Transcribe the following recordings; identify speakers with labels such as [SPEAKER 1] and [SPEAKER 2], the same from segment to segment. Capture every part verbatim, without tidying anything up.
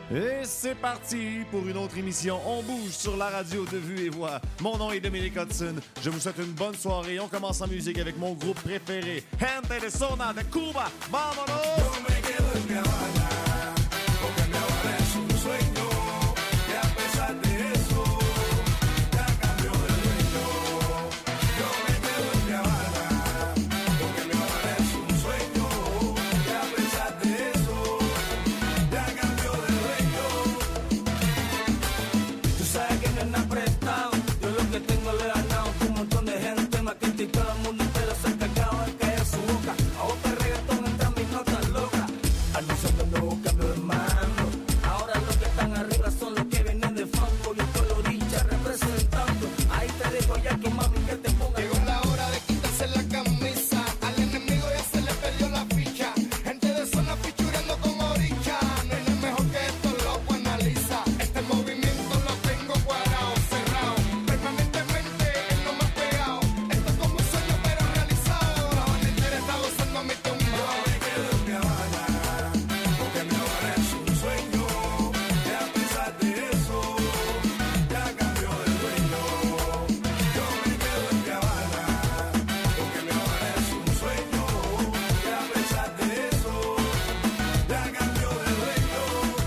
[SPEAKER 1] Et c'est parti pour une autre émission. On bouge sur la radio de Vue et Voix. Mon nom est Dominique Hudson. Je vous souhaite une bonne soirée. On commence en musique avec mon groupe préféré, Gente de Zona de Cuba. Vámonos!
[SPEAKER 2] Yo me quedo en Mi Habana, porque Mi Habana es un sueño, y a pesar de eso, ya cambió de dueño. Yo me quedo en Mi Habana, porque Mi Habana es un sueño, y a pesar de eso, ya cambió de dueño. Tú sabes que no es nada prestado, yo lo que tengo le he ganado. Un montón de gente me ha criticado, el mundo entero se ha encargado de caer su boca. A vos te reggaetón entran mis notas locas, anunciando un nuevo cambio de mando. Ahora los que están arriba son los que vienen de fango. Yo estoy orilla representando. Ahí te dejo ya que mami que te ponga.
[SPEAKER 3] Llegó la hora de quitarse la camisa, al enemigo ya se le perdió la ficha. Gente de zona fichurando con oricha. No hay nada mejor que esto, loco, analiza. Este movimiento lo tengo cuadrado, cerrado, permanentemente es lo más pegado. Esto es como un sueño pero realizado. La banda entera está gozando mi tumbao.
[SPEAKER 2] Yo me quedo en Mi Habana, porque Mi Habana es un sueño, y a pesar de eso, ya cambió de dueño. Yo me quedo en Mi Habana, porque Mi Habana es un sueño, y a pesar de eso, ya cambió de dueño.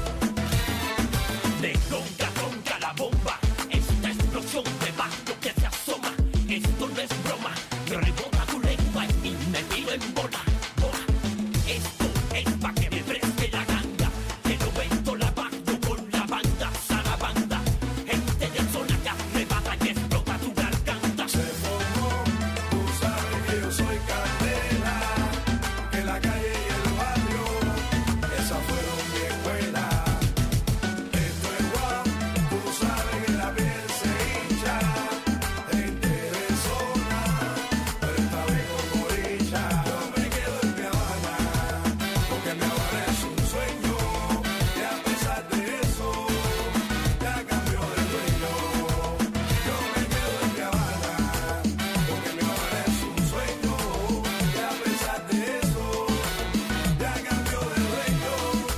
[SPEAKER 4] De ronca, ronca la bomba. Esta explosión de barrio que se asoma. Esto no es broma. Me rebota tu lengua y me tiro en bola, bola. Esto es pa' que me preste la ganga. Te lo vento la barrio con la banda, sana banda. Gente de zona que arrebata y explota tu garganta.
[SPEAKER 2] Se formó, tú sabes que yo soy candela, que la calle y el barrio, esa fueron mi escuela. Esto es guau, tú sabes que la piel se hincha, gente de zona, pero esta vez con morilla. Yo me quedo en Mi Habana, porque Mi Habana es un sueño, y a pesar de eso, ya cambió de dueño. Yo me quedo en Mi Habana, porque Mi Habana es un sueño, y a pesar de eso, ya cambió de dueño.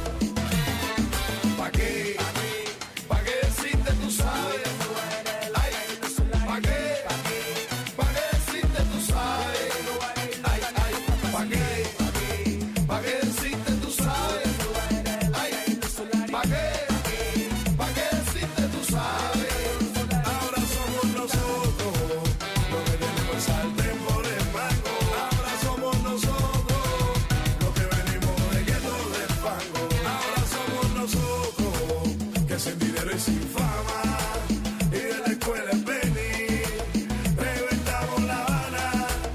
[SPEAKER 2] ¿Pa' qué? ¿Pa' qué decirte tú sabes? Ay, ¿pa' qué? ¿Pa' qué decirte tú sabes? Ay, ay, ¿pa' qué? ¿Pa' qué decirte tú sabes? Ay, ¿pa' qué? ¿Pa' qué decirte tú sabes? Ahora somos nosotros los que tenemos el sartén por el mango. Ahora somos nosotros los que venimos de gueto del fango. Ahora somos nosotros que sin dinero y sin fama y de la escuela es venir, reventamos La Habana.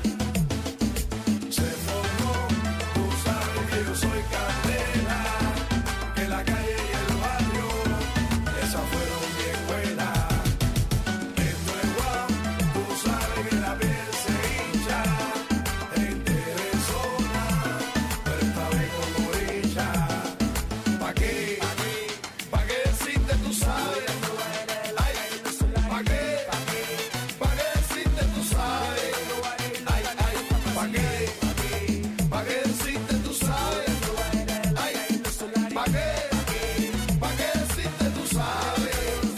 [SPEAKER 2] Se formó, tú sabes que yo soy candela, que la calle y el barrio, esa fueron mi escuela. Esto es guau, tú sabes que la piel se hincha, gente de zona, pero esta vez con morilla. ¿Pa' qué? ¿Pa' qué decirte tú sabes? Ay, ¿pa' qué? ¿Pa' qué decirte tú sabes? Ay, ay, ¿pa' qué? ¿Pa' qué decirte tú sabes? Ay, ¿pa' qué? ¿Pa' qué decirte tú sabes?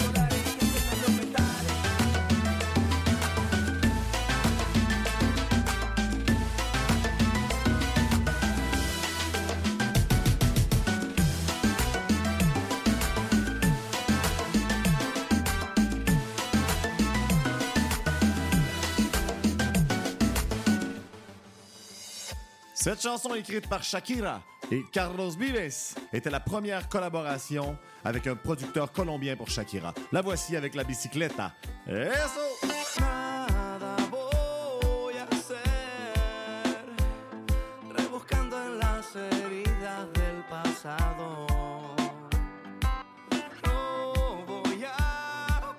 [SPEAKER 1] Cette chanson écrite par Shakira et Carlos Vives était la première collaboration avec un producteur colombien pour Shakira. La voici avec la bicicleta. Eso!
[SPEAKER 2] Nada voy a hacer, rebuscando en las heridas del pasado. No voy a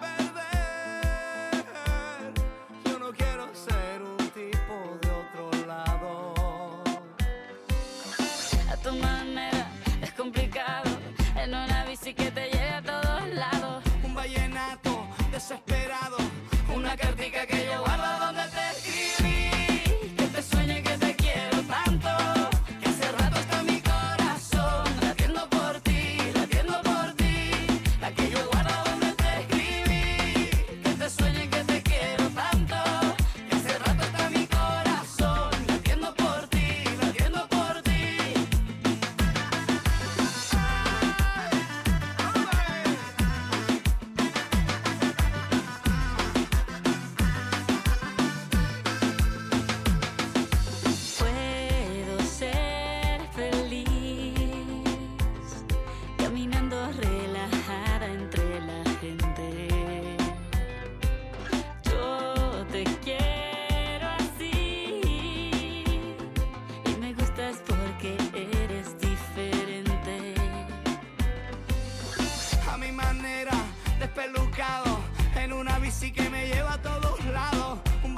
[SPEAKER 2] perder, yo no quiero ser un tipo de otro lado.
[SPEAKER 5] A tu manera es complicado, en una bici que te lleve a todos lados.
[SPEAKER 2] Un vallenato desesperado, una cartica que yo guardo donde te escribí, que te sueñe que te quiero tanto, que hace rato está mi corazón latiendo por ti, latiendo por ti.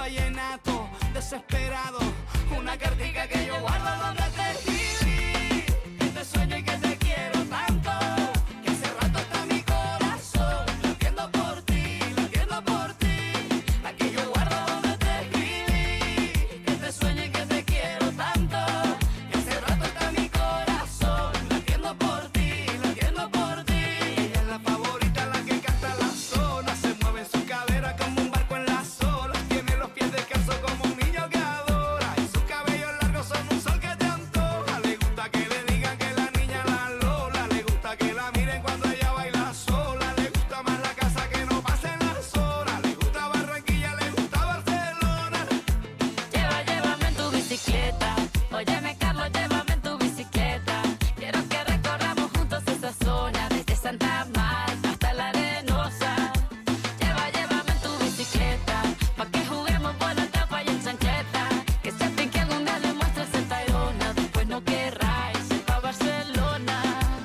[SPEAKER 3] vallenato desesperado, una cartica que yo guardo donde te escribí, que te sueño y que te quiero tanto, que hace rato está mi corazón latiendo por ti, latiendo por ti, la que yo guardo donde te escribí, que te sueño y que te quiero tanto, que hace rato está mi corazón latiendo por ti, latiendo por ti. Ella es la favorita, la que canta la zona, se mueve en su cadera como un barco en las olas, tiene los pies descalzos como un niño que adora, y sus cabellos largos son un sol que te antoja. Le gusta que le digan que la niña la Lola, le gusta que la miren cuando ella baila sola, le gusta más la casa que no pasen las horas, le gusta Barranquilla, le gusta Barcelona.
[SPEAKER 5] Lleva, llévame en tu bicicleta. Óyeme, Carlos, llévame en tu bicicleta. Quiero que recorramos juntos esa zona, desde Santa Marta hasta la Arenosa. Lleva, llévame en tu bicicleta, pa' que juguemos por la tapa y en chancleta. Que sepan que algún día le muestres el Tayrona, después no querráis ir pa' Barcelona.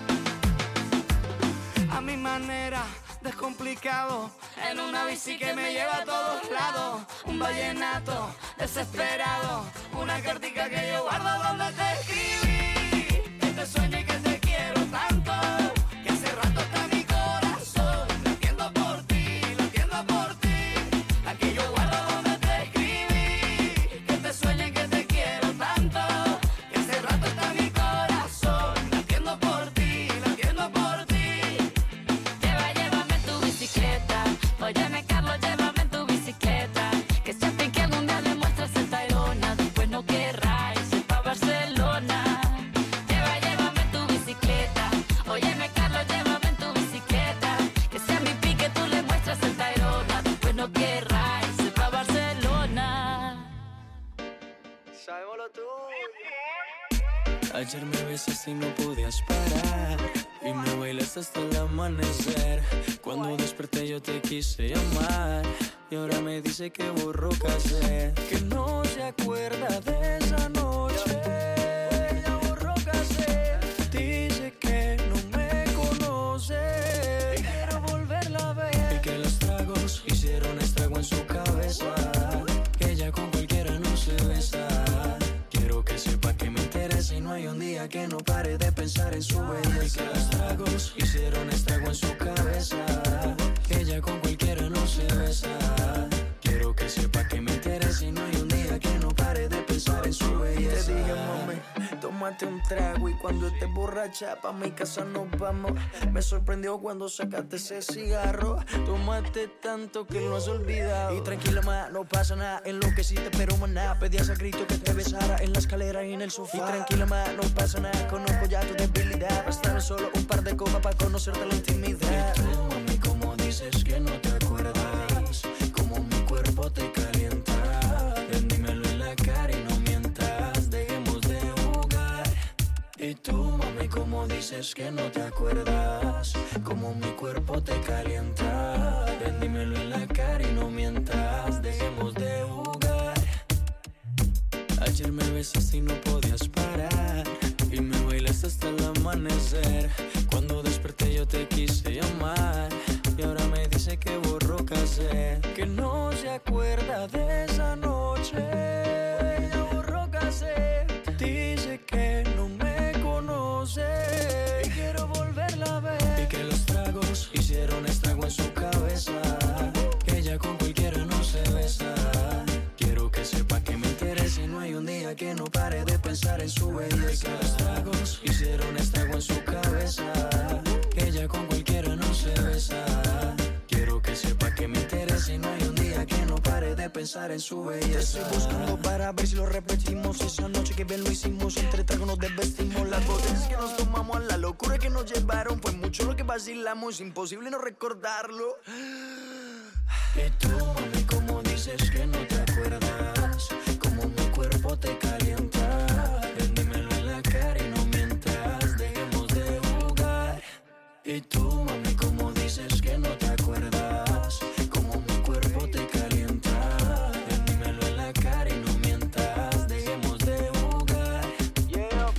[SPEAKER 3] A mi manera, descomplicado, en una bici que me lleva a todos lados, un vallenato desesperado, una cartica que yo guardo donde te escribí, que te sueño y que te quiero tanto, que hace rato está mi corazón latiendo por ti, latiendo por ti, la que yo guardo donde te escribí, que te sueño y que te quiero tanto, que hace rato está mi corazón latiendo por ti, latiendo por ti.
[SPEAKER 5] Lleva, llévame en tu bicicleta. Óyeme, Carlos, llévame en tu bicicleta. Que sepan que algún día le muestras el Tayrona, después no querráis ir pa' Barcelona. Lleva, llévame en tu bicicleta. Óyeme, Carlos, llévame en tu bicicleta. Que sea mi pique, tú le muestras el Tayrona, después no querráis ir pa' Barcelona.
[SPEAKER 3] Sabemos lo tuyo.
[SPEAKER 6] Ayer me besaste y no podías parar, y me bailaste hasta el amanecer. Cuando desperté yo te quise llamar, y ahora me dice que borró casé, que no se acuerda de esa noche. Ella borró casé, dice que no me conoce, y quiero volverla a ver, y que los tragos hicieron estrago en su cabeza, que ella con cualquiera no se besa. Quiero que sepa que me interesa y no hay un día que no pare de pensar en su belleza. Que los tragos hicieron estrago en su cabeza, que ella con cualquiera no se besa. Quiero que sepa que me interesa y no hay un día que no pare de pensar en su belleza.
[SPEAKER 7] Te dije, mami, tómate un trago y cuando estés borracha pa' mi casa nos vamos. Me sorprendió cuando sacaste ese cigarro.
[SPEAKER 6] Tómate tanto que lo has olvidado.
[SPEAKER 7] Y tranquila, ma, no pasa nada. Enloqueciste, pero maná. Pedías a grito que te besara en la escalera y en el sofá. Y tranquila, ma, no pasa nada. Conozco ya tu debilidad. Bastaron solo un par de copas para conocerte la intimidad.
[SPEAKER 6] Y tú, mami, como dices que no te acuerdas, como mi cuerpo te calienta. Ven, dímelo en la cara y no mientas, dejemos de jugar. Y tú, mami, como dices que no te acuerdas, como mi cuerpo te calienta. Ven, dímelo en la cara y no mientas, dejemos de jugar. Ayer me besaste y no podías parar, y me bailaste hasta el amanecer. Cuando desperté yo te quise llamar, y ahora me dice que borró casé, que no se acuerda de esa noche. Ella borró casé, dice que no me conoce, y quiero volverla a ver, y que los tragos hicieron estrago en su cabeza, que ella con cualquiera no se besa. Quiero que sepa que me interesa y no hay un día que no pare de pensar en su belleza. Que los tragos hicieron estrago en su cabeza, que ella con cualquiera no se besa. Quiero que sepa que me interesa y no hay un día que no pare de pensar en su belleza.
[SPEAKER 7] Te estoy buscando para ver si lo repetimos. Esa noche que bien lo hicimos, entre tragos nos desvestimos. Las botellas que nos tomamos, la locura que nos llevaron, fue mucho lo que vacilamos, es imposible no recordarlo.
[SPEAKER 6] Y tú, mami, como dices que no te acuerdas, como mi cuerpo te calienta. Ven, dímelo en la cara y no mientas, dejemos de jugar. Y tú, mami, como dices que no te acuerdas, como mi cuerpo te calienta. Ven, dímelo en la cara y no mientas, dejemos de jugar.
[SPEAKER 7] Yeah,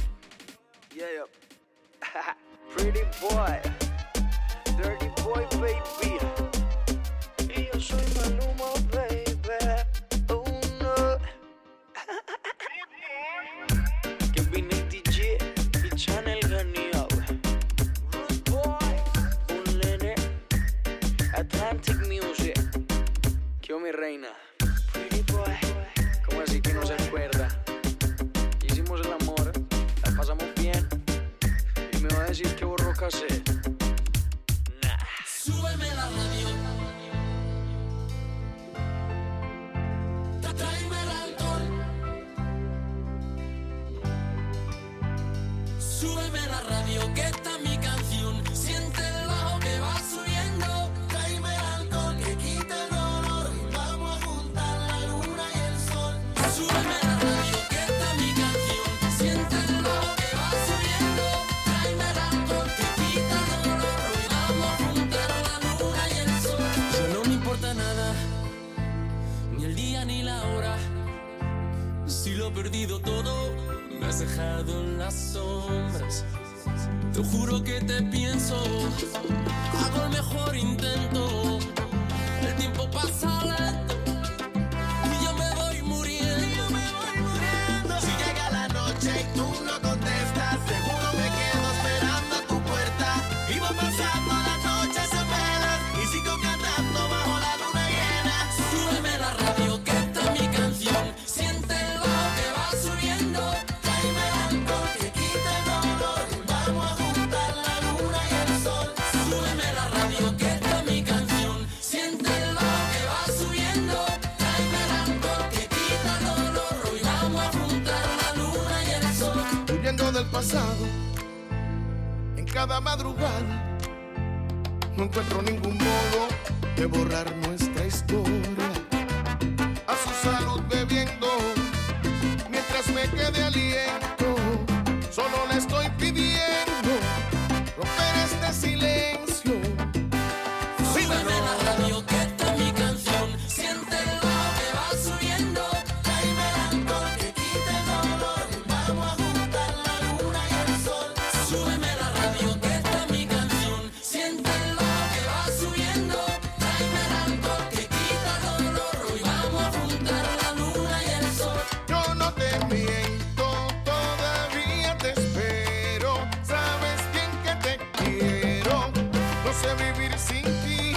[SPEAKER 7] yeah. Pretty boy, dirty boy, baby. Y yo soy Maluma, baby. Oh. Romantic music. ¿Qué mi reina? Pretty boy. ¿Cómo así que no se acuerda? Hicimos el amor, la pasamos bien. Y me va a decir que borró cassette. Nah.
[SPEAKER 4] Súbeme la radio. Tra- Tráeme el alcohol. Súbeme la radio, que está mi canción. Siente el bajo que va subiendo. Tráeme el alcohol que quita el dolor. Y vamos a juntar la luna y el sol. Súbeme la radio, que está mi canción. Siente el bajo que va subiendo. Tráeme el alcohol que quita el dolor. Y vamos a juntar la luna y el sol.
[SPEAKER 6] Ya no me importa nada, ni el día ni la hora. Si lo he perdido todo, me has dejado en las sombras. Te juro que te pienso, hago el mejor intento. El tiempo pasa lento y yo me voy muriendo.
[SPEAKER 3] Si llega la noche y tú no contestas, seguro me quedo esperando a tu puerta. Y voy pasando las noches en velas y sigo cantando bajo la luna llena.
[SPEAKER 6] Súbeme la radio, que está mi canción. Siente el bajo que va subiendo.
[SPEAKER 3] Tráeme el alcohol que quita el dolor. Y vamos a juntar la luna y el sol.
[SPEAKER 6] Súbeme la radio, que está mi canción. Siente el bajo que va subiendo. Tráeme el alcohol que quita el dolor. Hoy vamos a juntar la luna y el sol.
[SPEAKER 3] Huyendo del pasado, en cada madrugada, no encuentro ningún modo de borrar nuestra historia. A su salud bebiendo, mientras me quede aliento, solo le estoy pidiendo romper este silencio.
[SPEAKER 6] Súbeme la radio, que está mi canción. Siente el bajo que va subiendo.
[SPEAKER 3] Tráeme el alcohol que quite el dolor y vamos a juntar la luna y el sol.
[SPEAKER 6] Súbeme la radio, que está mi canción. Siente el bajo que va subiendo. Tráeme el alcohol que quita el dolor. Hoy vamos a juntar la luna y el sol.
[SPEAKER 3] Yo no te miento, todavía te espero. Sabes bien que te quiero, no sé vivir sin ti.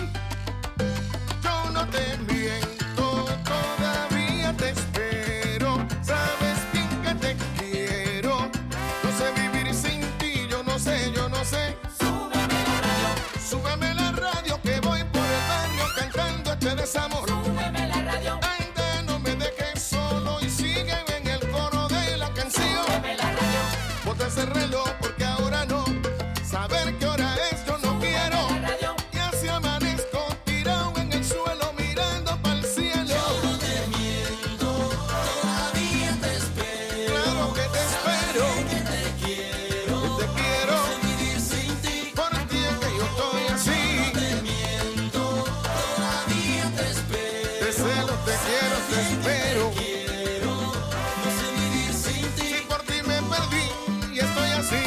[SPEAKER 3] Yo no te miento, todavía te espero. Sabes bien que te quiero, no sé vivir sin ti. Yo no sé, yo no sé. Súbeme la radio, súbeme la radio, que voy por el barrio cantando este desamor.
[SPEAKER 4] Súbeme la radio.
[SPEAKER 3] Ande, no me dejes solo y sigue en el coro de la canción.
[SPEAKER 4] Súbeme la radio.
[SPEAKER 3] Bota ese reloj porque ahora no. Saber qué hora es yo no quiero.
[SPEAKER 4] Radio.
[SPEAKER 3] Y así amanezco tirado en el suelo mirando para el cielo.
[SPEAKER 6] No te miento, todavía te espero.
[SPEAKER 3] Claro que te espero,
[SPEAKER 6] Que te quiero.
[SPEAKER 3] que te quiero.
[SPEAKER 6] Vivir sin ti.
[SPEAKER 3] Por ti es que yo estoy así.
[SPEAKER 6] Te miento, todavía te espero.
[SPEAKER 3] Te celo, te quiero, te espero.
[SPEAKER 6] Quiero, no sé vivir sin ti.
[SPEAKER 3] Si por ti me perdí y estoy así.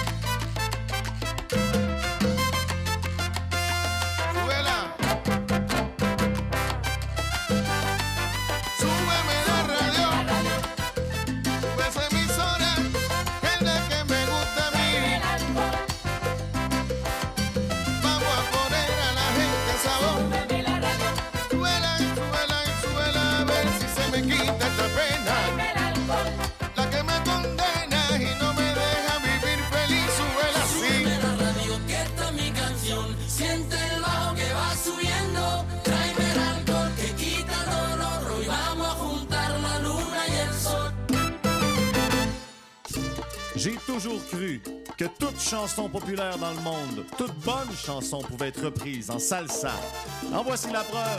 [SPEAKER 3] Súbela. Súbeme la radio. Sube esa emisora, es la que me gusta a mí. Vamos a poner a la gente sabor.
[SPEAKER 4] Súbeme la radio.
[SPEAKER 3] Súbela, súbela, súbela, a ver si se me quita esta pena.
[SPEAKER 4] Tráeme el alcohol.
[SPEAKER 3] La que me condena y no me deja vivir feliz. Súbela así.
[SPEAKER 6] Súbeme la radio, que está mi canción. Siente el bajo que va subiendo. Tráeme el alcohol que quita el dolor. Hoy vamos a juntar la luna y el sol.
[SPEAKER 1] J'ai toujours cru que toute chanson populaire dans le monde, toute bonne chanson pouvait être reprise en salsa. En voici la preuve.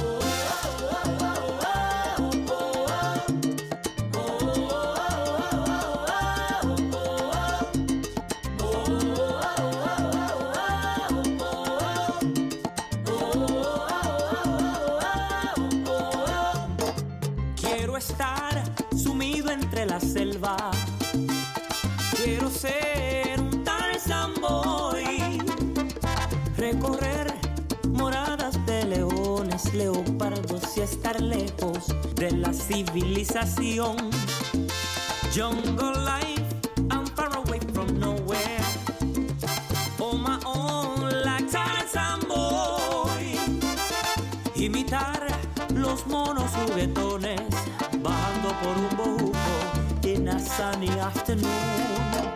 [SPEAKER 8] Quiero estar sumido entre la selva. Quiero ser un Tarzan boy. Recorrer moradas de leones, leopardos y estar lejos de la civilización. Jungle life, I'm far away from nowhere. On my own like Tarzan boy. imitar los monos juguetones, bajando por un bojuco in a sunny afternoon.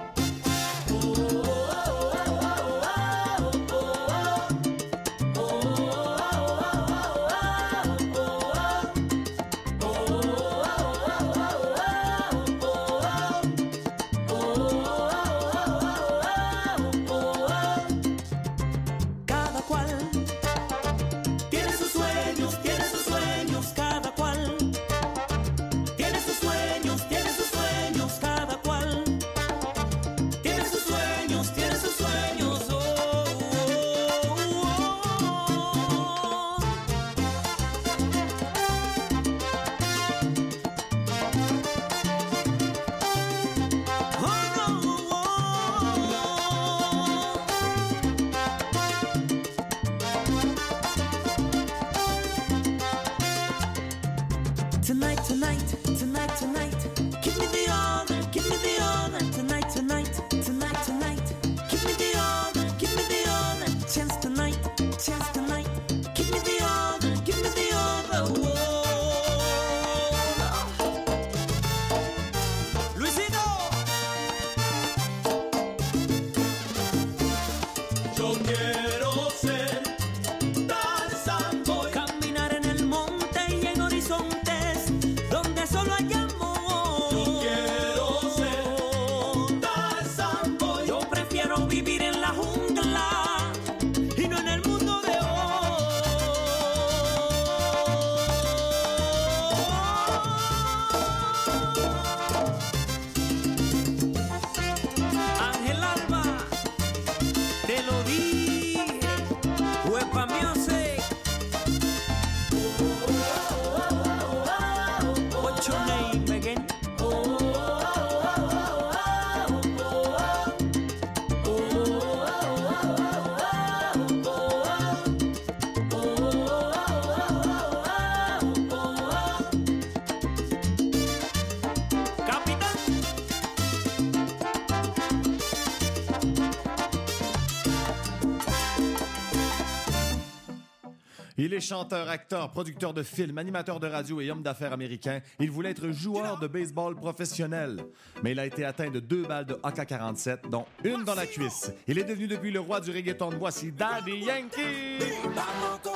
[SPEAKER 1] Il est chanteur, acteur, producteur de films, animateur de radio et homme d'affaires américain. Il voulait être joueur de baseball professionnel, mais il a été atteint de deux balles de A K quarante-sept, dont une dans la cuisse. Il est devenu depuis le roi du reggaeton. Voici Daddy Yankee!
[SPEAKER 9] Vamos con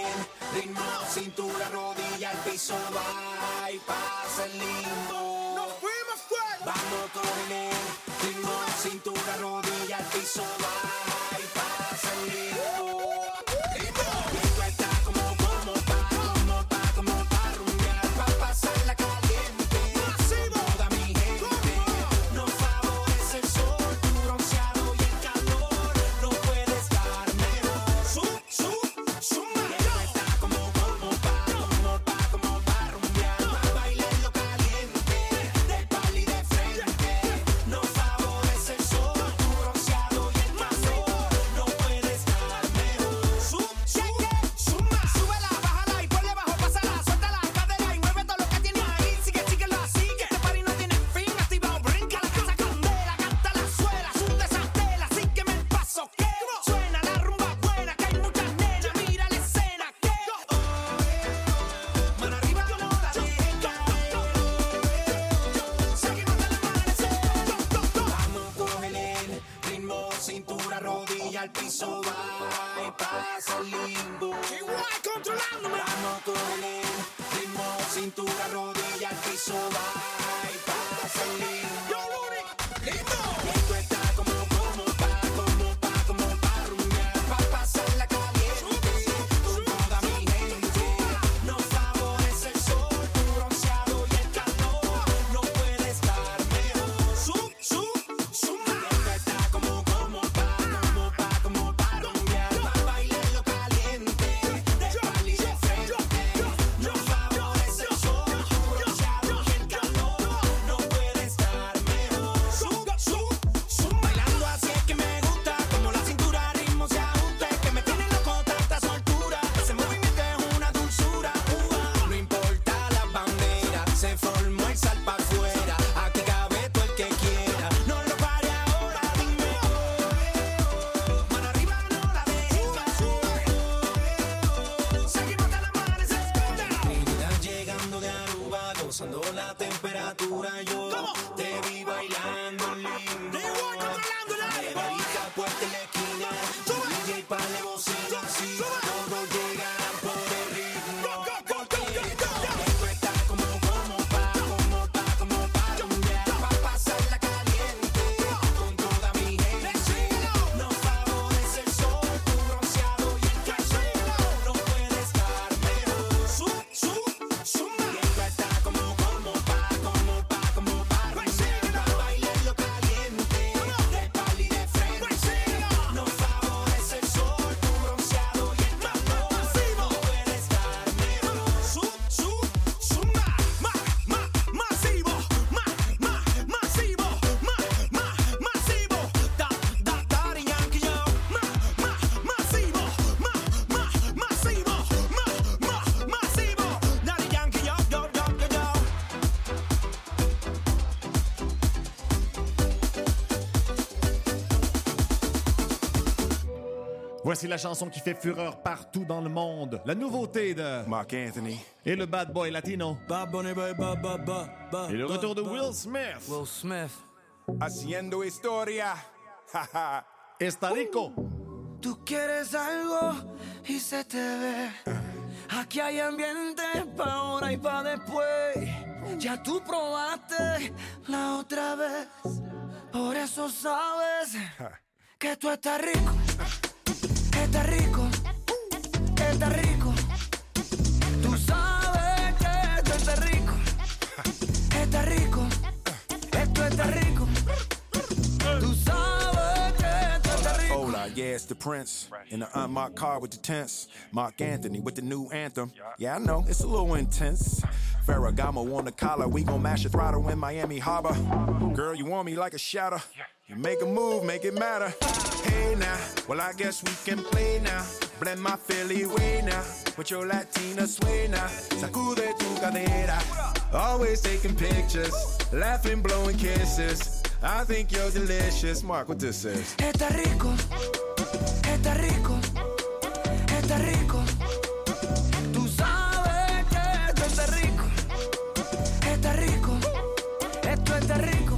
[SPEAKER 9] el ritmo, cintura, rodilla, el piso, va y pasa el limbo. Nos fuimos fuera. Vamos con el ritmo, cintura, rodilla, el piso, va y pasa el limbo. música puesta en la esquina. D J para la bocina, así todos llegan por el ritmo. Porque esto está como, como pa, como pa, como pa rumbear, pa pasarla caliente con toda mi gente. Nos favorece el sol, tu bronceado y el café. No puede estar mejor. Su, su, su, y esto está como, como pa, como pa, como pa rumbear, pa bailarlo caliente, de pal y de frente. Nos favorece el sol, tu bronceado y el calor. No puede estar mejor.
[SPEAKER 2] Su, su, suma, ma, ma, masivo, ma, ma, masivo, ma, ma, masivo, da, da, Daddy Yankee yo, ma, ma, masivo, ma, ma, masivo, ma, ma, masivo, Daddy Yankee yo, yo, yo, yo, yo.
[SPEAKER 1] Voici la chanson qui fait fureur partout dans le monde. La nouveauté de
[SPEAKER 10] Mark Anthony.
[SPEAKER 1] et le bad boy latino.
[SPEAKER 7] Bad Bunny, ba, ba, ba, ba, ba,
[SPEAKER 1] Et le
[SPEAKER 7] ba,
[SPEAKER 1] retour de
[SPEAKER 7] ba.
[SPEAKER 1] Will Smith.
[SPEAKER 7] Will Smith.
[SPEAKER 10] Haciendo historia. Jaja.
[SPEAKER 1] Está rico.
[SPEAKER 7] Tú quieres algo y se te ve. Aquí hay ambiente pa' ahora y pa' después. Ya tú probaste la otra vez. Por eso sabes que tú estás rico. Estás rico. Estás rico. Tú sabes que tú estás rico. Estás rico. Esto está rico. Tú sabes que tú estás rico.
[SPEAKER 10] Hola, yeah, it's the Prince. In the unmarked car with the tents. Mark Anthony with the new anthem. Yeah, I know, it's a little intense. Ferragamo on the collar, we gon' mash a throttle in Miami Harbor. Girl, you want me like a shadow. You make a move, make it matter. Hey now, well I guess we can play now. Blend my Philly way now, with your Latina sway now. Sacude tu cadera, always taking pictures, laughing, blowing kisses. I think you're delicious. Mark, what this is?
[SPEAKER 7] Está rico, está rico, está rico. Tú sabes que esto está rico, está rico, esto está rico.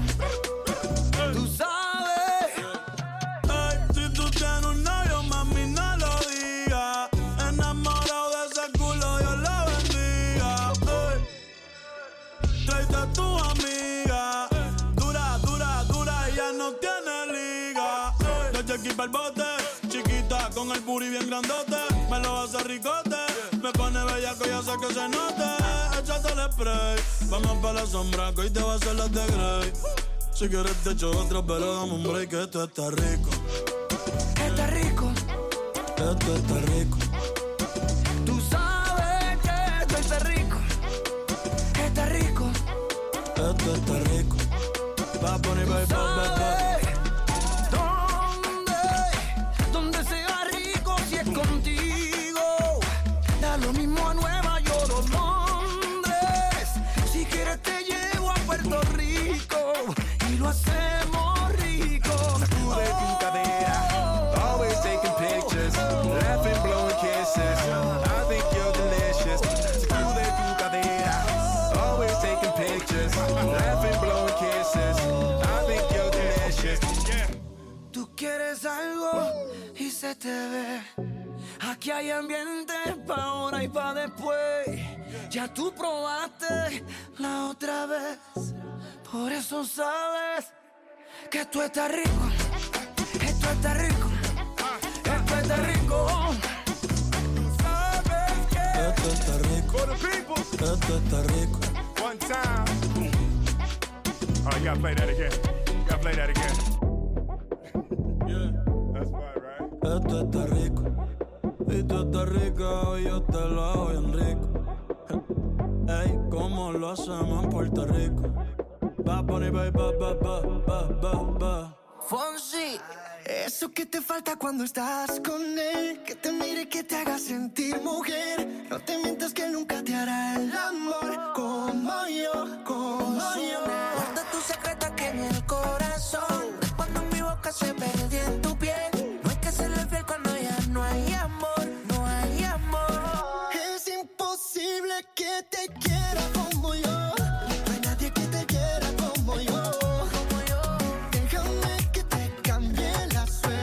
[SPEAKER 7] Tú sabes.
[SPEAKER 2] Ay, si tú tienes un novio, mami, no lo digas. Enamorado de ese culo, Dios lo bendiga. Ay, tráete a tu amiga. Dura, dura, dura, ella no tiene liga. Ay, de Jackie pa'l bote, chiquita con el booty bien grandote. Me lo hace ricote, me pone bellaco y hace que se note. Échate el spray, vamos pa' la sombra que hoy te va a hacer las de Grey. Si quieres te echo otra, pero dame un break, que esto está rico.
[SPEAKER 7] Está rico,
[SPEAKER 2] Esto está rico.
[SPEAKER 7] tú sabes que esto está rico, está rico.
[SPEAKER 2] Esto está rico. Va a poner, va, va, va, va.
[SPEAKER 7] ¿Dónde? ¿Dónde sea rico si es contigo? Da lo mismo a Nueva York o Londres. Si quieres te llevo a Puerto Rico y lo hacemos rico.
[SPEAKER 10] Sacude tu cadera, always taking pictures, laughing, blowing kisses. I think you're delicious. Sacude tu cadera, always taking pictures, laughing, blowing kisses. I think you're delicious.
[SPEAKER 7] Tú quieres algo y se te ve. Aquí hay ambiente pa' ahora y pa' después. Ya tú probaste la otra vez. Por eso sabes que tú estás rico. Esto está rico. Esto está rico. Sabes que
[SPEAKER 2] Esto está rico.
[SPEAKER 10] For the people,
[SPEAKER 2] Esto está rico.
[SPEAKER 10] one time. Oh, you gotta play that again. You gotta play that again.
[SPEAKER 2] Yeah.
[SPEAKER 10] That's fine, right?
[SPEAKER 2] Esto está rico. Y tú estás rica y yo te lo hago bien rico. Ey, ¿cómo lo hacemos en Puerto Rico? Va a poner, va, va, va, va, va, va, va.
[SPEAKER 7] Fonsi, eso que te falta cuando estás con él, que te mire y que te haga sentir mujer. No te mientas que nunca te hará el amor como yo, como yo. Guarda tu secreto aquí en el corazón. Cuando mi boca se perdió en tu piel, no hay que serle fiel cuando ya no hay amor, no hay amor. Es imposible que te quiera como yo. No hay nadie que te quiera como yo. Déjame que te cambie la suerte.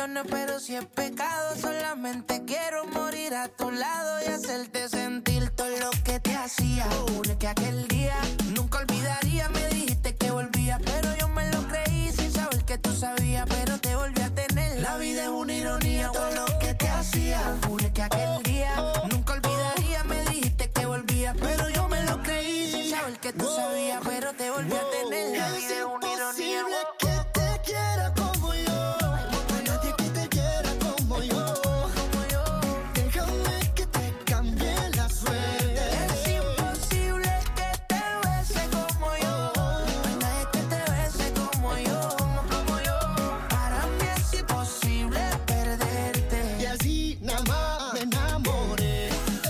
[SPEAKER 11] perdones, pero si es pecado, solamente quiero morir a tu lado y hacerte sentir todo lo que te hacía. Jure que aquel día nunca olvidaría, me dijiste que volvías, pero yo me lo creí sin saber que tú sabías, pero te volví a tener. La vida es una ironía, todo lo que te hacía. Jure que aquel día nunca olvidaría, me dijiste que volvías, pero yo me lo creí sin saber que tú sabías, pero te volví a tener. La vida es una ironía.
[SPEAKER 3] Que te quiera como yo, no hay nadie que te quiera como yo. Déjame que te cambie la suerte.
[SPEAKER 11] Es imposible que te bese como yo, no hay nadie que te bese como yo, como yo. Para mí es imposible perderte.
[SPEAKER 3] Y así nada más me enamoré.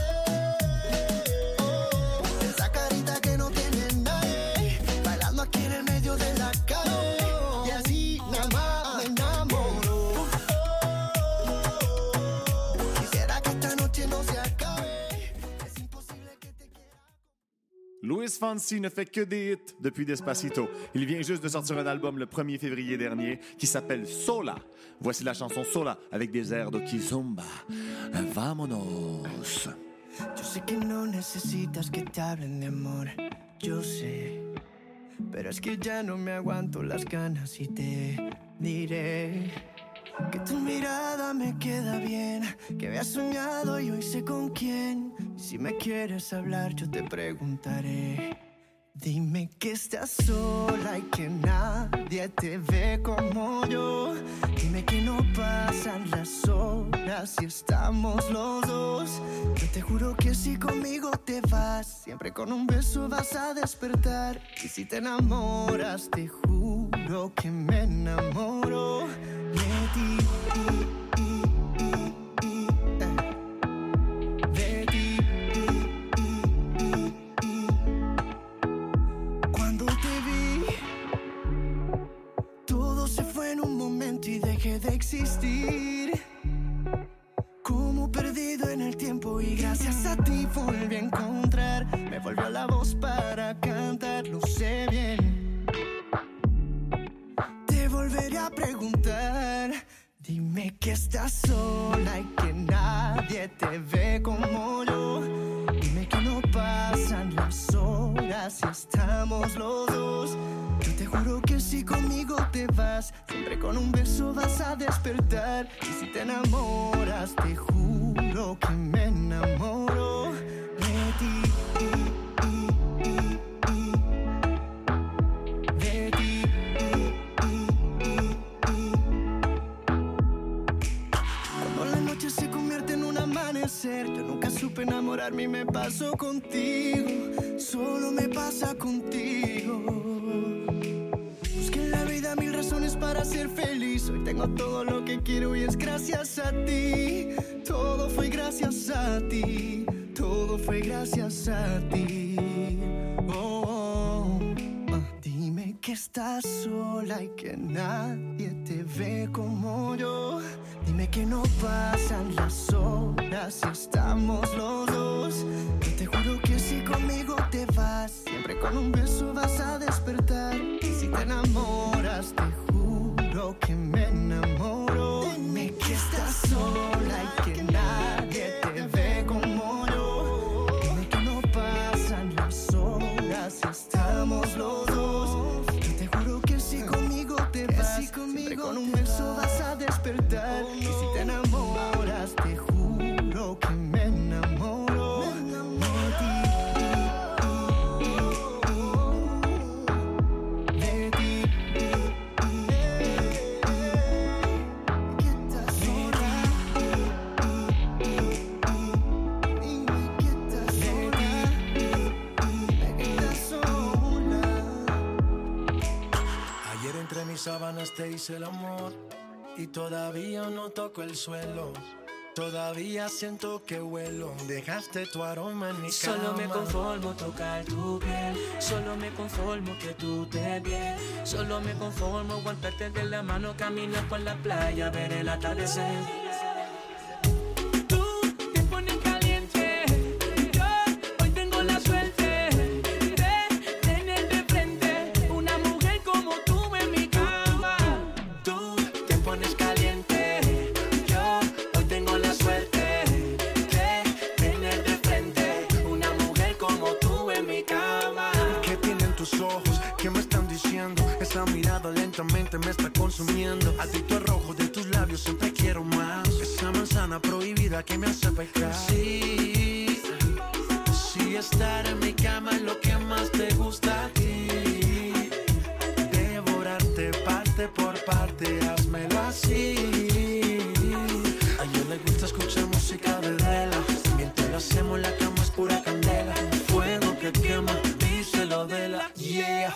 [SPEAKER 3] Esa carita que no tiene nadie, bailando aquí en el medio de la calle. Y así nada más me enamoró. Quisiera que esta noche no se acabe. Es imposible que te quiera.
[SPEAKER 1] Luis Fonsi ne fait que des hits depuis Despacito. Il vient juste de sortir un album le premier février dernier qui s'appelle Sola. Voici la chanson Sola avec des airs de Kizomba. Vámonos.
[SPEAKER 7] Yo sé que no necesitas que te hablen de amor, yo sé. Pero es que ya no me aguanto las ganas y te diré que tu mirada me queda bien, que había soñado y hoy sé con quién. Si me quieres hablar yo te preguntaré. Dime que estás sola y que nadie te ve como yo. Dime que no pasan las horas si estamos los dos. Yo te juro que si conmigo te vas, siempre con un beso vas a despertar. Y si te enamoras, te juro que me enamoro de ti. Y, y, y, y, eh. De ti. En un momento y dejé de existir, como perdido en el tiempo, y gracias a ti volví a encontrar. Me volvió la voz para cantar, lo sé bien. Te volveré a preguntar. Dime que estás sola y que nadie te ve como yo. Dime que no pasan las horas si estamos los dos. Yo te juro que si conmigo te vas, siempre con un beso vas a despertar. Y si te enamoras, te juro que me enamoro de ti. Y, y, y, y. De ti. Y, y, y, y. Cuando la noche se convierte en un amanecer, yo nunca supe enamorarme y me pasó contigo. Solo me pasa contigo. Mil razones para ser feliz. Hoy tengo todo lo que quiero y es gracias a ti. Todo fue gracias a ti. Todo fue gracias a ti. Oh, oh. Uh, dime que estás sola y que nadie te ve como yo. Dime que no pasan las horas si estamos los dos. Yo te juro que si conmigo te vas, siempre con un beso vas a despertar. Y si te enamoras, te juro que me enamoro. Dime que estás sola y que nadie te ve como yo. Dime que no pasan las horas si estamos los dos. Yo te juro que si conmigo te vas, siempre con un beso vas a despertar. Y si te enamoras, te juro que me enamoro de ti. De ti.
[SPEAKER 6] Ayer entre mis sábanas te hice el amor y todavía no toco el suelo. Todavía siento que huelo. Dejaste tu aroma en mi cama.
[SPEAKER 8] Solo me conformo tocar tu piel. Solo me conformo que tú te bien. Solo me conformo aguantarte de la mano, caminar por la playa, ver el atardecer. Tú te pones caliente. Yo hoy tengo la suerte de tener de frente una mujer como tú en mi cama. Tú te pones caliente.
[SPEAKER 12] Esa mirada lentamente me está consumiendo. Adicto al rojo de tus labios, siempre quiero más. Esa manzana prohibida que me hace pecar. Sí, sí, estar en mi cama es lo que más te gusta a ti. Devorarte parte por parte, házmelo así. A ella le gusta escuchar música de vela. Mientras lo hacemos la cama es pura candela. Fuego que quema, díselo de la yeah.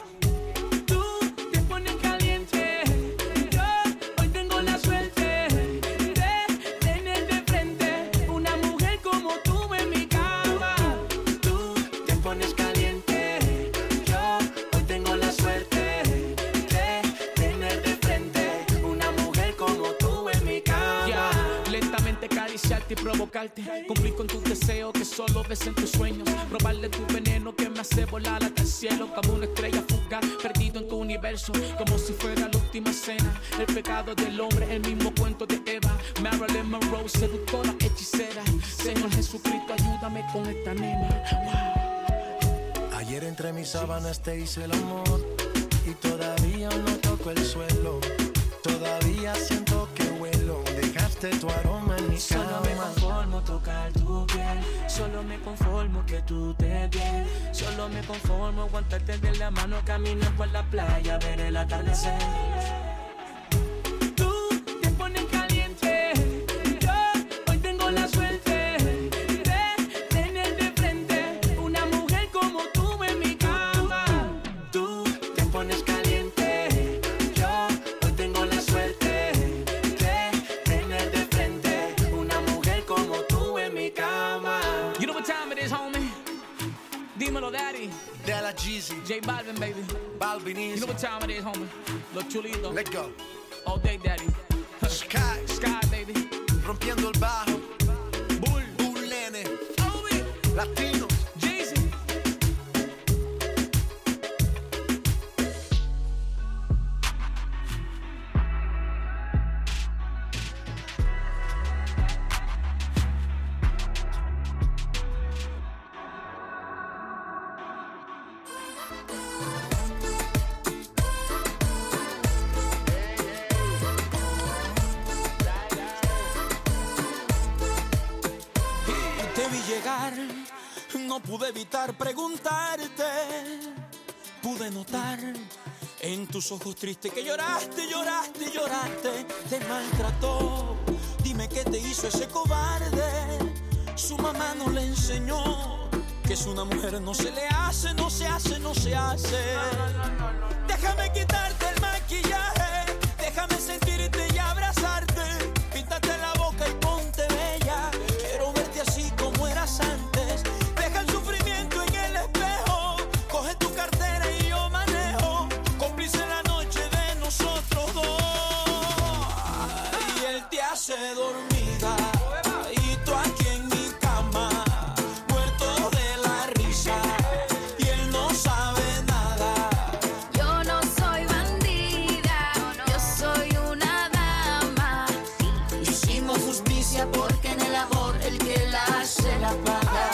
[SPEAKER 8] Y provocarte, cumplir con tus deseos que solo ves en tus sueños, probarle tu veneno que me hace volar hasta el cielo, como una estrella fugaz, perdido en tu universo, como si fuera la última cena. El pecado del hombre, el mismo cuento de Eva. Marilyn Monroe, seductora, hechicera. Señor Jesucristo, ayúdame con esta nena. Wow.
[SPEAKER 12] Ayer entre mis sábanas te hice el amor y todavía no toco el suelo. Todavía siento que huelo. Dejaste tu aroma en mi cama.
[SPEAKER 8] Solo me conformo tocar tu piel. Solo me conformo que tú te bien. Solo me conformo aguantarte de la mano, caminar por la playa, ver el atardecer. Tú te pones caliente. Yo hoy tengo la suerte de tener de frente una mujer como tú en mi cama.
[SPEAKER 12] Tú te pones caliente. Yo hoy tengo la suerte.
[SPEAKER 8] You know what time it is, homie? Dímelo, daddy.
[SPEAKER 12] De la Jeezy.
[SPEAKER 8] J Balvin, baby.
[SPEAKER 12] Balvin easy.
[SPEAKER 8] You know what time it is, homie? Los chulitos.
[SPEAKER 12] Let's go.
[SPEAKER 8] All day, daddy.
[SPEAKER 12] Sky.
[SPEAKER 8] Sky, baby.
[SPEAKER 12] Rompiendo el bajo.
[SPEAKER 8] Bull.
[SPEAKER 12] Bull Nene. Latino.
[SPEAKER 8] Jeezy.
[SPEAKER 6] No pude evitar preguntarte. Pude notar en tus ojos tristes que lloraste, lloraste, lloraste. Te maltrató. Dime qué te hizo ese cobarde. Su mamá no le enseñó que es una mujer no se le hace, no se hace, no se hace. Déjame quitarte el maquillaje. Déjame sentirte y abrazarte. Píntate la boca y ponte bella. Quiero verte así como eras antes. Deja el sufrimiento en el espejo. Coge tu cartera y yo manejo. Cómplice la noche de nosotros dos. Y él te hace dormida. Y tú aquí en mi cama, muerto de la risa. Y él no sabe nada.
[SPEAKER 5] Yo no soy bandida, yo soy una dama.
[SPEAKER 6] Hicimos justicia porque en el amor el que la hace la paga.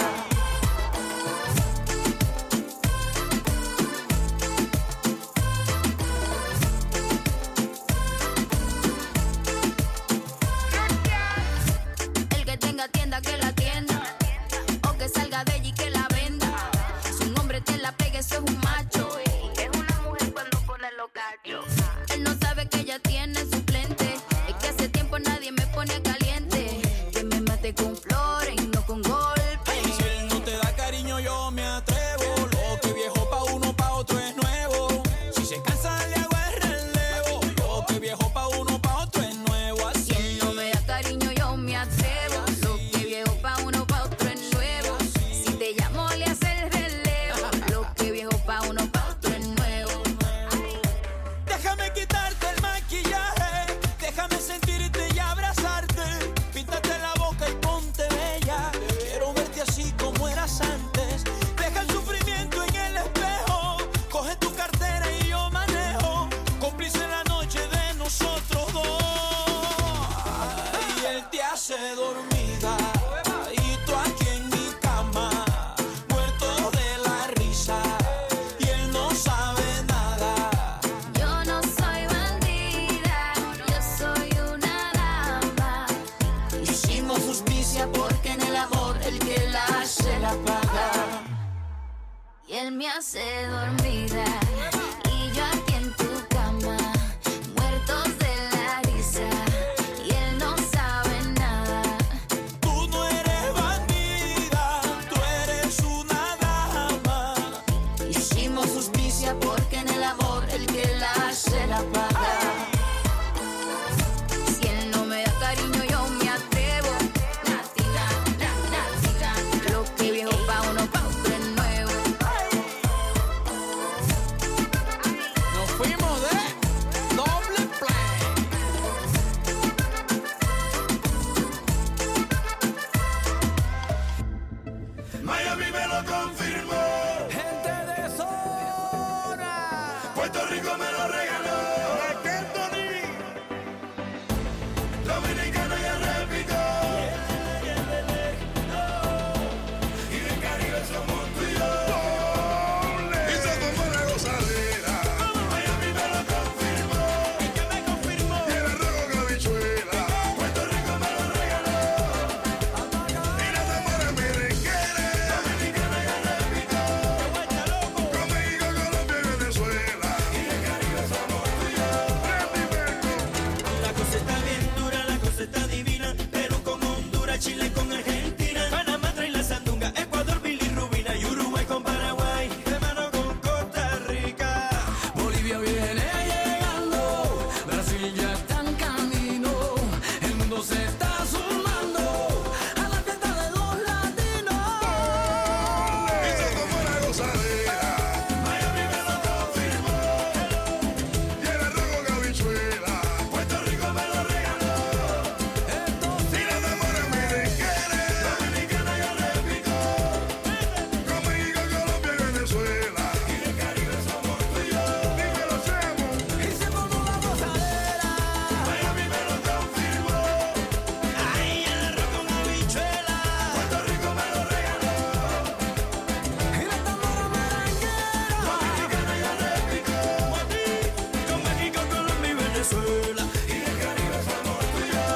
[SPEAKER 5] El que tenga tienda que la tienda, o que salga de allí que la venda. Si un hombre te la pegue, eso es un macho. Es una mujer cuando pone los cachos. Él no sabe que ella tiene suplente. Es que hace tiempo nadie me pone caliente. Que me mate con flores y no con golpes.
[SPEAKER 6] Si él no te da cariño yo me atrevo. Lo que viejo pa' uno pa' otro es nuevo. Si se cansa le hago el relevo. Lo que viejo pa' uno pa' otro es nuevo. Así.
[SPEAKER 5] Si él no me da cariño yo me atrevo. Lo que viejo pa' uno pa' otro es nuevo. Si te llamo le hace el relevo. Lo que viejo pa' Él me hace dormida y yo aquí en tu cama, muertos de la risa y él no sabe nada.
[SPEAKER 6] Tú no eres bandida, tú eres una dama.
[SPEAKER 5] Hicimos justicia porque en el amor el que la hace la paga. Si él no me da cariño yo me atrevo. Natina, na, natina, lo que viejo pa' uno pa' otro es nuevo.
[SPEAKER 8] Nos fuimos de doble play.
[SPEAKER 2] Miami me lo confirmó.
[SPEAKER 8] Gente de zona.
[SPEAKER 2] Puerto Rico me lo regaló. Dominicana ya replicó. Y del Caribe somos tú y yo. Y se tomó la gozadera. Miami me lo confirmó.
[SPEAKER 8] ¿Y qué me confirmó?
[SPEAKER 2] Y el arroz con habichuela. Puerto Rico me lo regaló. Y la tambora merenguera. Dominicana ya replicó. Con México, Colombia y Venezuela. Y del Caribe somos tú y yo.
[SPEAKER 6] La cosa está bien dura, la cosa está divina. Perú con Honduras, Chile con Argentina, Panamá trae la sandunga, Ecuador, bilirrubina y Uruguay con Paraguay, hermano con Costa Rica.
[SPEAKER 8] Bolivia viene llegando, Brasil ya está en camino, el mundo se está sumando a la fiesta de los latinos.
[SPEAKER 2] Y se tomó la gozadera. Miami me lo confirmó. Y el arroz con habichuela. Puerto Rico me lo regaló. Y la tambora merenguera. Dominicana ya replicó. Con México, Colombia y Venezuela. Y del Caribe somos tú y yo. Dímelo, Chemo.
[SPEAKER 8] Y se formó la gozadera.
[SPEAKER 2] Miami me lo confirmó.
[SPEAKER 6] Ay, el arroz con habichuela.
[SPEAKER 2] Puerto Rico me lo regaló.
[SPEAKER 8] Y la tambora merenguera.
[SPEAKER 2] Dominicana ya replicó.
[SPEAKER 6] Con México, Colombia y Venezuela.
[SPEAKER 2] Y del Caribe somos tú y yo.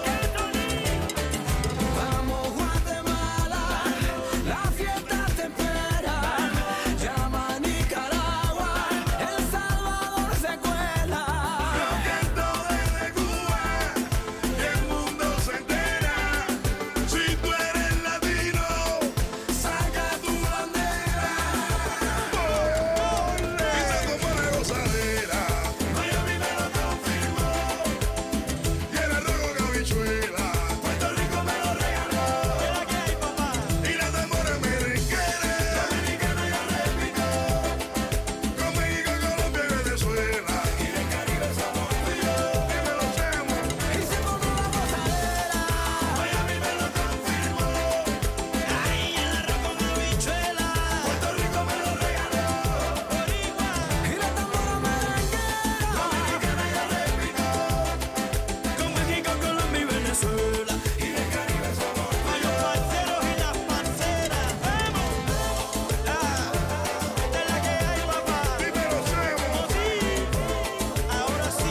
[SPEAKER 8] Vamos Guatemala, la fiesta te espera. Llama a Nicaragua, El Salvador se cuela.
[SPEAKER 2] Canto desde Cuba y el mundo se entera. Si tú eres latino, saca tu bandera. Y se tomó la gozadera. Miami me lo confirmó. Y el arroz con habichuela. Puerto Rico me lo regaló. Y la tambora merenguera. Dominicana ya replicó. Con México, Colombia y Venezuela. Y del Caribe somos tú y yo. Dímelo, Chemo.
[SPEAKER 8] Y se formó la gozadera.
[SPEAKER 2] Miami me lo confirmó.
[SPEAKER 6] Ay, el arroz con habichuela.
[SPEAKER 2] Puerto Rico me lo regaló.
[SPEAKER 8] Y la tambora merenguera.
[SPEAKER 2] Dominicana ya replicó.
[SPEAKER 6] Con México, Colombia y Venezuela.
[SPEAKER 2] Y del Caribe somos tú y
[SPEAKER 6] Los parceros y las parceras. ¡Vamos! Ah, esta es la que hay, papá.
[SPEAKER 2] Dímelo, Chemo.
[SPEAKER 6] Sí, ahora sí.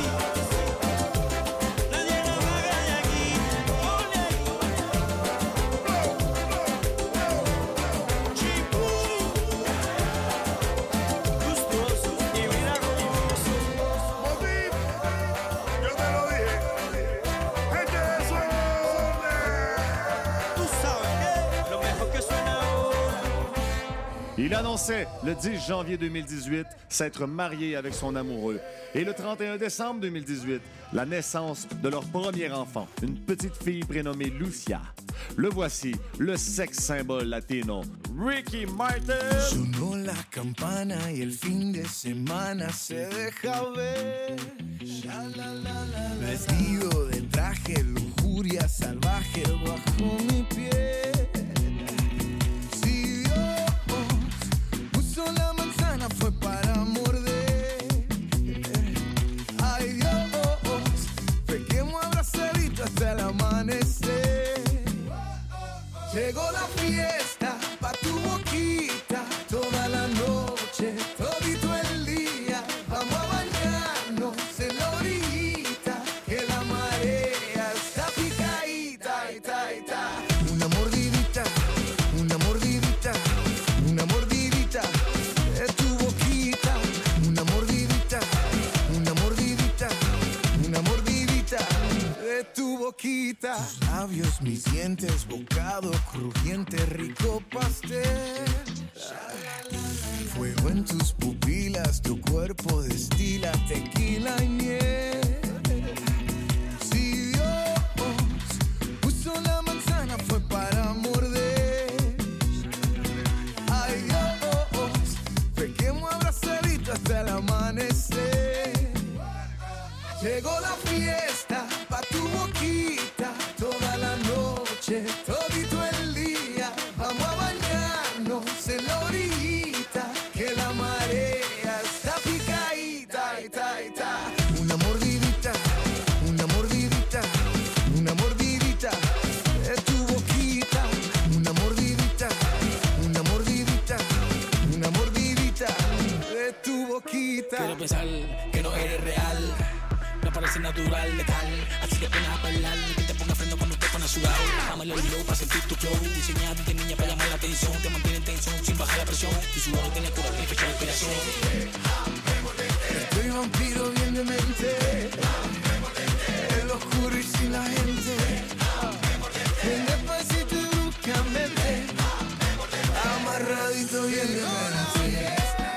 [SPEAKER 6] Nadie nos haga de aquí. Ole ahí. Chipú. Gustoso y miraculoso.
[SPEAKER 2] Motiv, yo te lo dije. Gente de zona.
[SPEAKER 6] Tú sabes que lo mejor que suena ahora.
[SPEAKER 1] Il annonçait le dix janvier deux mille dix-huit s'être marié avec son amoureux. Et le trente et un décembre deux mille dix-huit, la naissance de leur premier enfant, une petite fille prénommée Lucia. Le voici, le sex symbole latino, Ricky Martin.
[SPEAKER 3] Sonó la campana y el fin de semana se deja ver. Vestido de traje, lujuria salvaje bajo mi piel. Si Dios puso la manzana fue para morder. Ay Dios, pequemos abrazaditos hasta el amanecer. Llegó la fiesta pa' tu boquita, toda la noche, todito el día. Vamos a bañarnos en la orillita, que la marea está picadita, y ta, y ta. Una mordida labios, mis dientes, bocado crujiente, rico pastel. Fuego en tus pupilas, tu cuerpo destila tequila y miel. Si Dios puso la manzana fue para morder. Ay Dios, pequemos abrazadito hasta el amanecer. Llegó la fiesta pa' tu boquita, toda la noche, todito el día. Vamos a bañarnos en la orillita, que la marea está picadita, ita, ita. Una mordidita, una mordidita, una mordidita de tu boquita. Una mordidita, una mordidita, una mordidita de tu boquita.
[SPEAKER 13] Quiero pensar que no eres real, me parece natural, letal. Así que pones a bailar, que te ponga freno cuando te pones sudado. Dame el oído para sentir tu flow, diseñado de niña para llamar la atención. Te mantiene en tensión sin bajar la presión, tu sudor tiene cura y fecha de inspiración.
[SPEAKER 3] Estoy vampiro bien de mente, el oscuro y sin la gente. Bien despacito y bruscamente, amarradito bien de mente.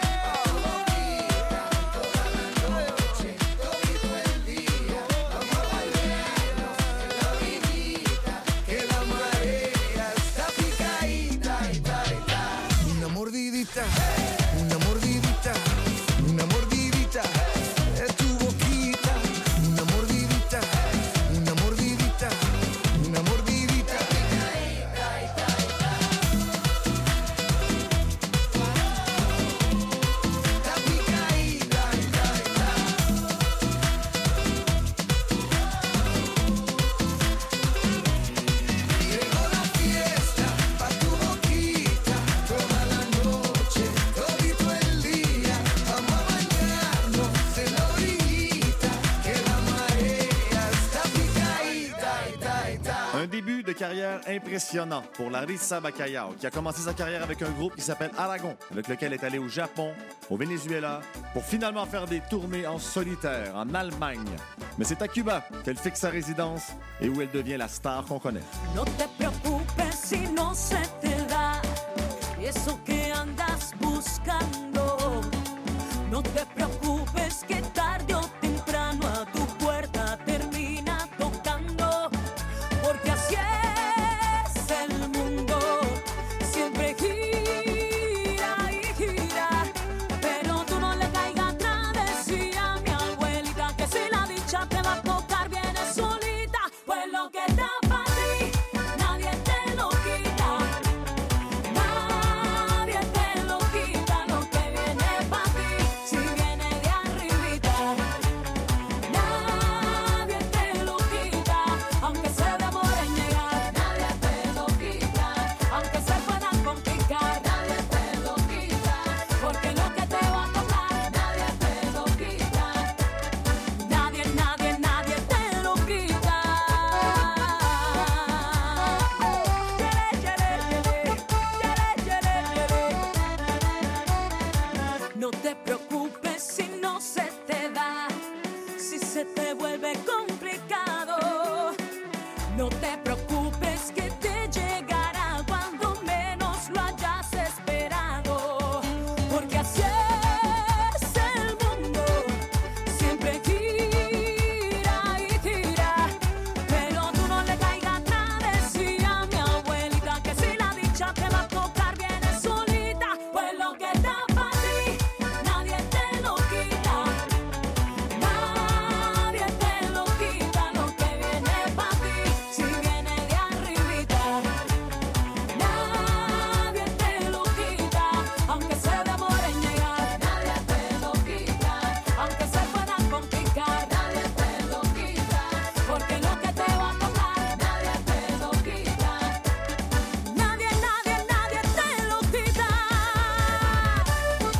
[SPEAKER 3] Una mordidita, una mordidita de tu boquita. Una mordidita, una mordidita, una mordidita. La picadita, llegó la fiesta pa' tu boquita, toda la noche, todito el día. Vamos a bañarnos en la orillita, que la marea está picadita, ita, ita.
[SPEAKER 1] Un début de carrière impressionnant pour Larissa Bacallao, qui a commencé sa carrière avec un groupe qui s'appelle Aragon, avec lequel elle est allée au Japon, au Venezuela, pour finalement faire des tournées en solitaire en Allemagne. Mais c'est à Cuba qu'elle fixe sa résidence et où elle devient la star qu'on connaît.
[SPEAKER 14] No te preocupes si no se te da eso que andas buscando. No te preocupes que tarde o temprano a tu puerta termina tocando. Porque así es el mundo, siempre gira y gira. Pero tú no le caigas atrás, decía mi abuelita, que si la dicha te va a tocar viene solita. Pues lo que está para ti, nadie te lo quita. Nadie te lo quita, lo que viene para ti, si viene de arribita. Nadie te lo quita, aunque se demore en llegar. Nadie te lo quita, aunque se puedan complicar. Nadie te lo quita, porque lo que te va a tocar, nadie te lo quita. Nadie, nadie, nadie te lo quita. No te preocupes si no se te da, si se te vuelve complicado. No te preocupes que te llegará cuando menos lo hayas esperado. Porque así es el mundo, siempre gira y gira. Pero tú no le caigas atrás, decía mi abuelita, que si la dicha te va a tocar viene solita. Pues lo que está para ti, nadie te lo quita. Nadie te lo quita, lo que viene para ti, si viene de arribita. Nadie te lo quita, aunque se demore en llegar. Nadie te lo quita, aunque se puedan complicar. Nadie te lo quita, porque lo que te va a tocar, nadie te lo quita. Nadie, nadie, nadie te lo quita.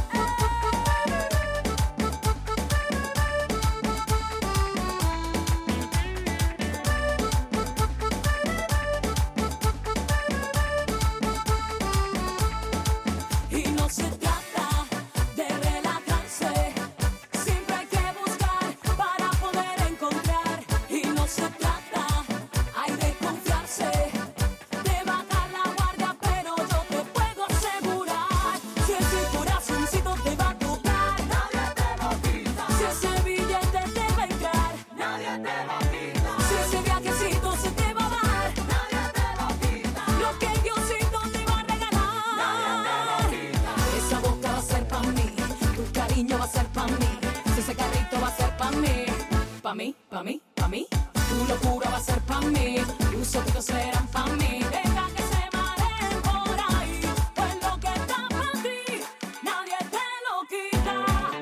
[SPEAKER 14] pa' mí, pa' mí, pa' mí. Tu locura va a ser pa' mí, tus secretos serán pa' mí. Deja que se mareen por ahí, pues lo que está pa' ti, nadie te lo quita.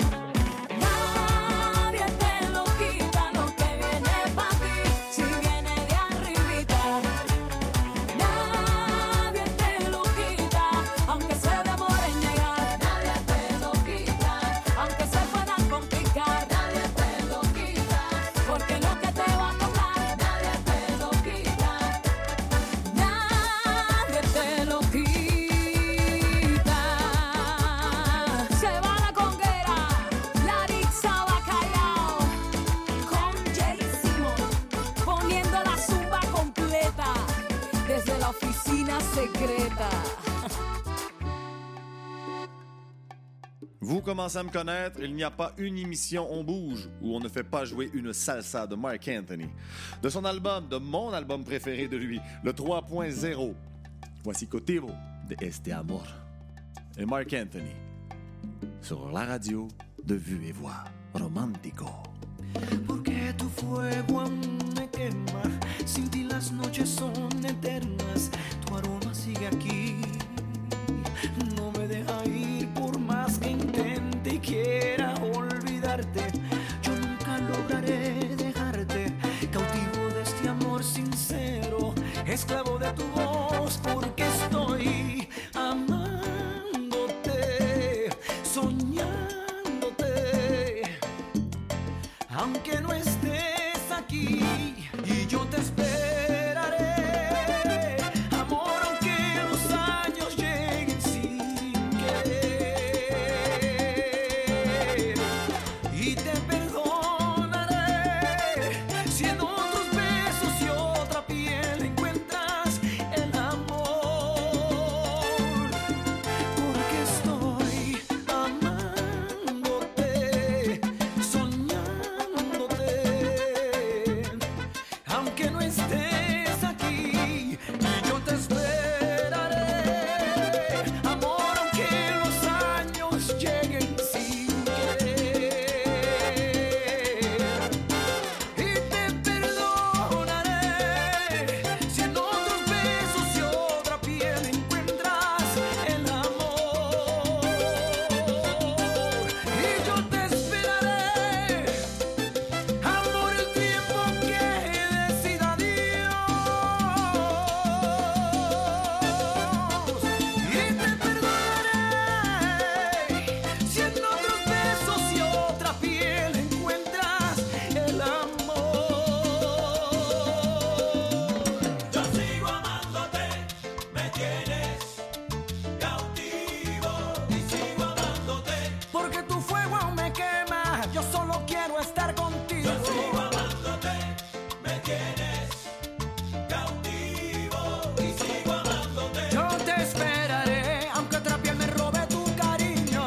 [SPEAKER 14] Nadie te lo quita, lo que viene pa' ti, si viene de arribita. Nadie te lo quita, aunque se demore en llegar. Nadie te lo quita, aunque se pueda complicar. Nadie te lo quita, porque lo que te va a tocar, nadie te lo quita. Nadie te lo quita. Se va la conguera, Larissa Bacallao, con Jay Simon, poniendo la zumba completa desde la oficina secreta.
[SPEAKER 1] Vous commencez à me connaître, il n'y a pas une émission On Bouge où on ne fait pas jouer une salsa de Marc Anthony. De son album, de mon album préféré de lui, le trois point zéro. Voici Cotivo de Este Amor. Et Marc Anthony, sur la radio de Vue et Voix, Romántico.
[SPEAKER 6] Porque tu fuego aún me quema, sin ti las noches son eternas, tu aroma sigue aquí, no me deja ir por más que intente y quiera olvidarte, yo nunca lograré dejarte, cautivo de este amor sincero, esclavo de tu voz, porque estoy amándote, soñándote. Aunque no estés aquí y yo te esperaré, amor, aunque los años lleguen sin querer, y te perdonaré si en otros besos y otra piel encuentras el amor, porque estoy amándote, soñándote. Aunque no estés aquí, yo te esperaré, amor, aunque los años lleguen sin querer, y te perdonaré si en otros besos y otra piel encuentras el amor, y yo te esperaré, amor, el tiempo que decida Dios, y te perdonaré si en otros besos y otra piel encuentras el amor.
[SPEAKER 9] Yo sigo amándote, me tienes cautivo y sigo amándote.
[SPEAKER 6] Porque tu fuego aún me quema, yo solo quiero estar contigo.
[SPEAKER 9] Yo sigo amándote, me tienes cautivo y sigo amándote.
[SPEAKER 6] Yo te esperaré, aunque otra piel me robe tu cariño.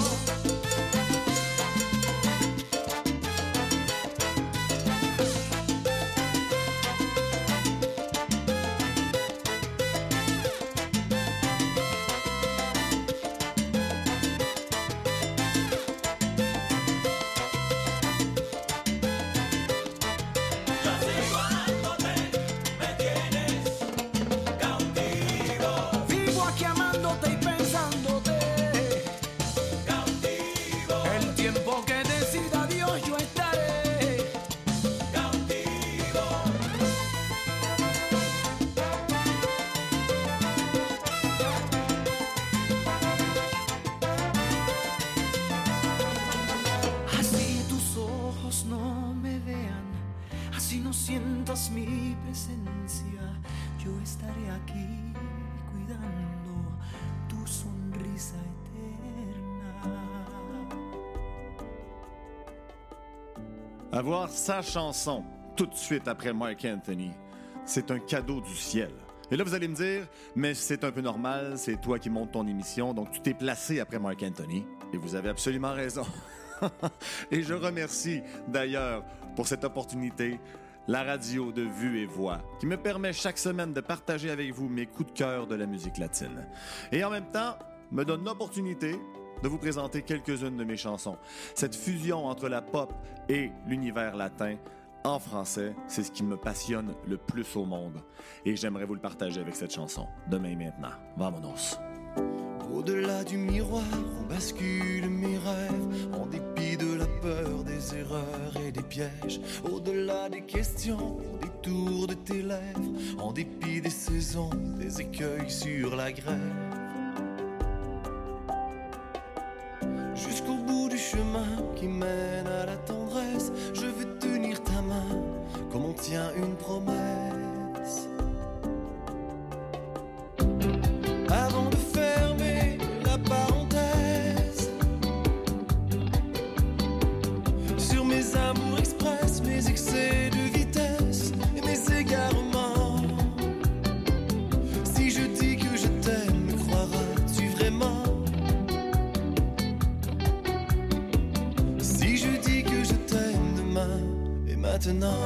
[SPEAKER 9] Yo sigo amándote, me tienes cautivo,
[SPEAKER 6] Vivo aquí amándote y pensándote.
[SPEAKER 9] cautivo,
[SPEAKER 6] El tiempo que decida Dios yo estaré.
[SPEAKER 9] cautivo.
[SPEAKER 6] Así tus ojos no me vean, así no sientas mi presencia, yo estaré aquí cuidando tu sonrisa eterna.
[SPEAKER 1] Avoir sa chanson tout de suite après Marc Anthony, c'est un cadeau du ciel. Et là, vous allez me dire, mais c'est un peu normal, c'est toi qui montes ton émission, donc tu t'es placé après Marc Anthony. Et vous avez absolument raison. Et je remercie d'ailleurs pour cette opportunité la radio de Vue et Voix, qui me permet chaque semaine de partager avec vous mes coups de cœur de la musique latine. Et en même temps, me donne l'opportunité de vous présenter quelques-unes de mes chansons. Cette fusion entre la pop et l'univers latin, en français, c'est ce qui me passionne le plus au monde. Et j'aimerais vous le partager avec cette chanson. Demain et maintenant. Vamonos.
[SPEAKER 3] Au-delà du miroir, on bascule mes rêves, en dépit de la peur, des erreurs et des pièges. Au-delà des questions, au détour de tes lèvres, en dépit des saisons, des écueils sur la grève. Jusqu'au bout du chemin qui mène à la tendresse, je veux tenir ta main comme on tient une promesse. Avant de fermer la parenthèse sur mes amours express, mes excès de vitesse et mes égarements. Si je dis que je t'aime, me croiras-tu vraiment? Si je dis que je t'aime demain et maintenant.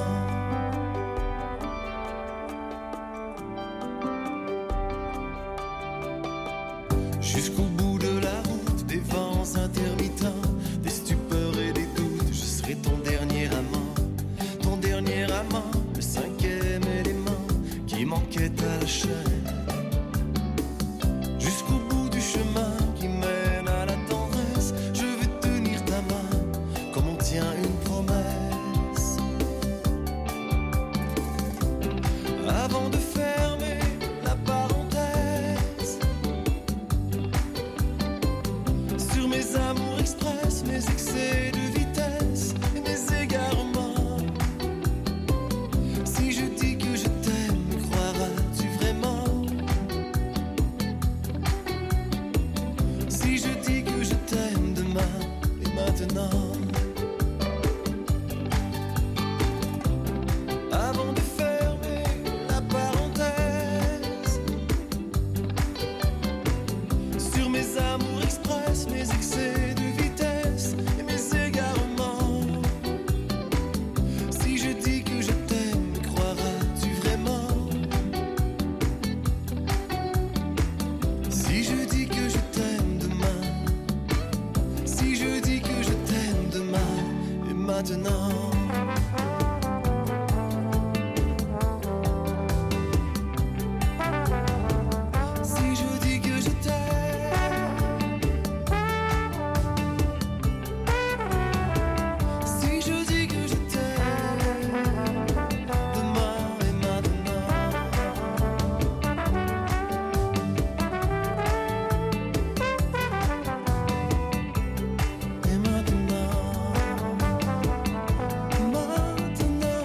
[SPEAKER 3] Jusqu'au bout de la route, des vents intermittents, des stupeurs et des doutes, je serai ton dernier amant, ton dernier amant, le cinquième élément qui manquait à la chaîne. Jusqu'au bout du chemin qui mène à la tendresse, je veux tenir ta main comme on tient une promesse. Avant de fermer la parenthèse sur mes amours express, mes excès de vitesse et mes égarements. Si je dis que je t'aime, me croiras-tu vraiment? Si je dis que je t'aime demain et maintenant. Avant de fermer la parenthèse sur mes amours express, mes excès de vitesse et mes égarements. Si je dis que je t'aime, me croiras-tu vraiment? Si je dis que je t'aime demain, si je dis que je t'aime demain et maintenant. Si je dis que je t'aime, si je dis que je t'aime demain et maintenant. Et maintenant, maintenant,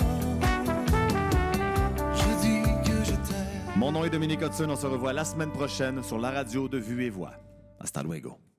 [SPEAKER 3] je dis que je t'aime.
[SPEAKER 1] Mon nom est Dominique Hudson. On se revoit la semaine prochaine sur la radio de Vue et Voix. Hasta luego.